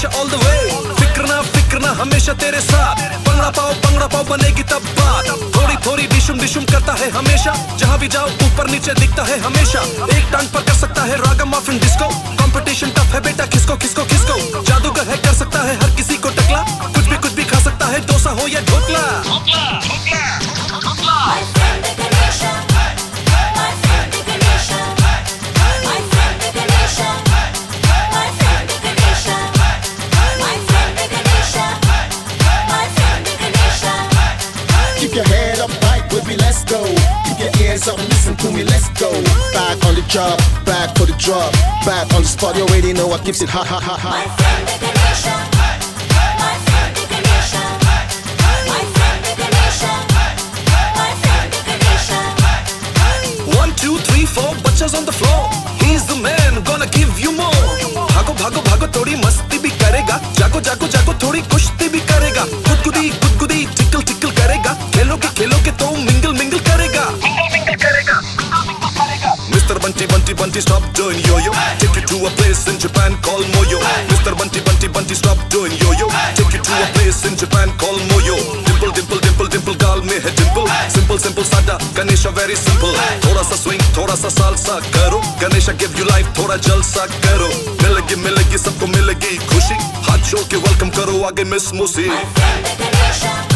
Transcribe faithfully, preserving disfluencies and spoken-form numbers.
हमेशा all the way. फिक्र ना फिक्र ना हमेशा तेरे साथ, पंगड़ा पाओ पंगड़ा पाओ बनेगी तब बात। थोड़ी थोड़ी डिशुम डिशुम करता है हमेशा, जहाँ भी जाओ ऊपर नीचे दिखता है हमेशा। एक टांग पर कर सकता है ragamuffin disco, competition tough है बेटा किसको किसको किसको। जादूगर है कर सकता है हर किसी को टकला, कुछ भी कुछ भी खा सकता है डोसा हो या dhokla. Keep your head up, right, baby, let's go. Keep your ears up, listen to me, let's go. Back on the job, back for the drop, back on the spot, you already know what keeps it hot, hot, hot, hot. My friend the Ganesha, my friend the Ganesha, my friend the Ganesha, my friend the Ganesha. One, two, three, four, बच्चों on the floor. He's the man, gonna give you more. भागो भागो भागो थोड़ी मस्ती भी करेगा, जागो जागो जागो थोड़ी कुश्ती भी करेगा। गुदगुदी गुदगुदी टिकल टिकल करेगा, खेलोगे खेलोगे तो मिंगल मिंगल करेगा, मिंगल मिंगल करेगा। Mister Bunty Bunty Bunty stop doing yo-yo, take you to a place in Japan called Moyo. Mister Bunty Bunty Bunty stop doing yo-yo, take you to a place in Japan called Moyo. Dimple dimple dimple dimple गाल में है dimple, simple simple सादा Ganesha very simple. थोड़ा सा swing थोड़ा सा salsa करो, Ganesha give you life थोड़ा जलसा करो। मिलेगी मिलेगी सबको मिलेगी खुशी, हाथ जोड़ के वेलकम करो आगे मिस मुसी। My friend the Ganesha.